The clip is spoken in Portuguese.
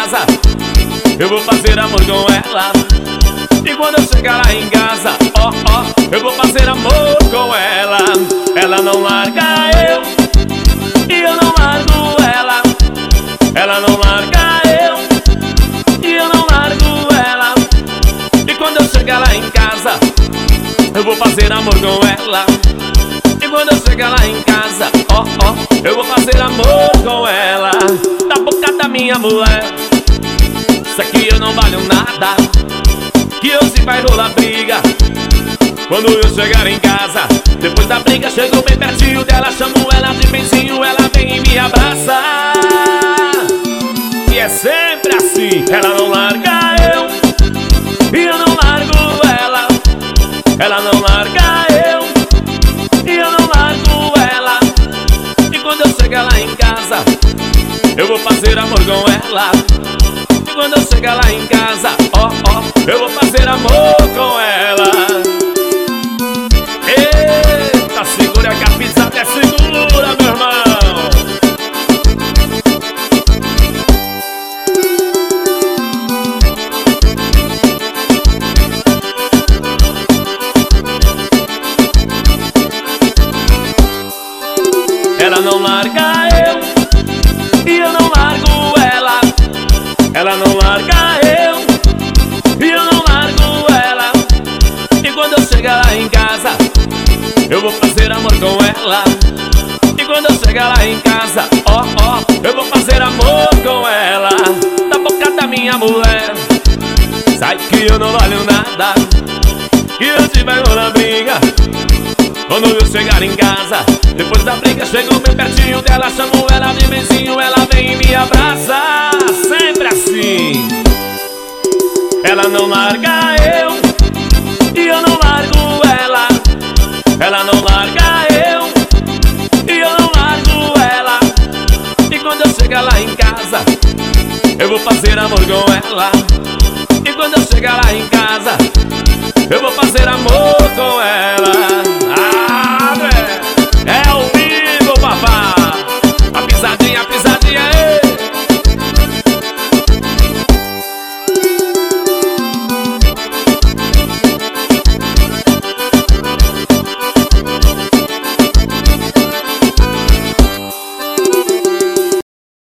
casa, eu vou fazer amor com ela. E quando eu chegar lá em casa, ó, ó, eu vou fazer amor com ela. Ela não larga eu, e eu não largo ela. Ela não larga eu, e eu não largo ela. E quando eu chegar lá em casa, eu vou fazer amor com ela. E quando eu chegar lá em casa, ó, ó, eu vou fazer amor com ela. Da boca da minha mulher, isso aqui eu não valho nada, que hoje vai rolar briga. Quando eu chegar em casa, depois da briga, chego bem pertinho dela, chamo ela de benzinho, ela vem e me abraça. E é sempre assim, ela não larga eu, e eu não largo ela. Ela não larga eu, e eu não largo ela. E quando eu chegar lá em casa, eu vou fazer amor com ela. E quando eu chegar lá em casa, ó, ó, eu vou fazer amor com ela. Eita, segura que a pisada é segura, meu irmão. Ela não larga eu, e eu não largo ela. Ela não larga eu, e eu não largo ela. E quando eu chegar lá em casa, eu vou fazer amor com ela. E quando eu chegar lá em casa, ó, ó, eu vou fazer amor com ela. Da boca da minha mulher, sai que eu não valho nada, que hoje vai rolar briga. Quando eu chegar em casa, depois da briga, chego bem pertinho dela, chamo ela de benzinho, ela vem e me abraça. Sempre assim. Ela não larga eu, e eu não largo ela. Ela não larga eu, e eu não largo ela. E quando eu chegar lá em casa, eu vou fazer amor com ela. E quando eu chegar lá em casa, eu vou fazer amor com ela.